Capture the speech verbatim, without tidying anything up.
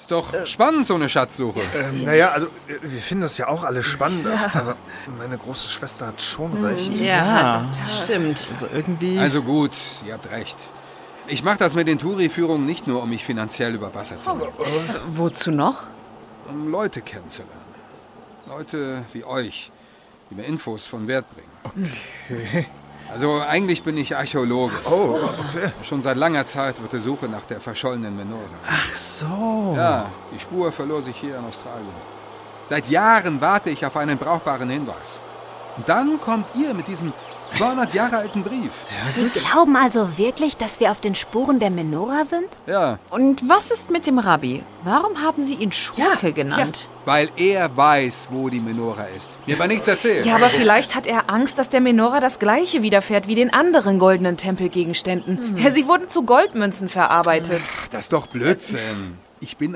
Ist doch äh, spannend, so eine Schatzsuche. Ähm, naja, also wir finden das ja auch alle spannend, ja. aber meine große Schwester hat schon recht. Ja, ja, das stimmt. Also irgendwie... Also gut, ihr habt recht. Ich mache das mit den Touri-Führungen nicht nur, um mich finanziell über Wasser zu halten. Oh. Wozu noch? Um Leute kennenzulernen. Leute wie euch, die mir Infos von Wert bringen. Okay. Also eigentlich bin ich Archäologe. Oh, okay. Schon seit langer Zeit wird die Suche nach der verschollenen Menora. Ach so. Ja, die Spur verlor sich hier in Australien. Seit Jahren warte ich auf einen brauchbaren Hinweis. Und dann kommt ihr mit diesem zweihundert Jahre alten Brief. Ja, Sie glauben also wirklich, dass wir auf den Spuren der Menora sind? Ja. Und was ist mit dem Rabbi? Warum haben Sie ihn Schurke ja, genannt? Ja. Weil er weiß, wo die Menora ist. Mir war nichts erzählt. Ja, aber vielleicht hat er Angst, dass der Menora das Gleiche widerfährt wie den anderen goldenen Tempelgegenständen. Hm. Ja, sie wurden zu Goldmünzen verarbeitet. Ach, das ist doch Blödsinn. Ich bin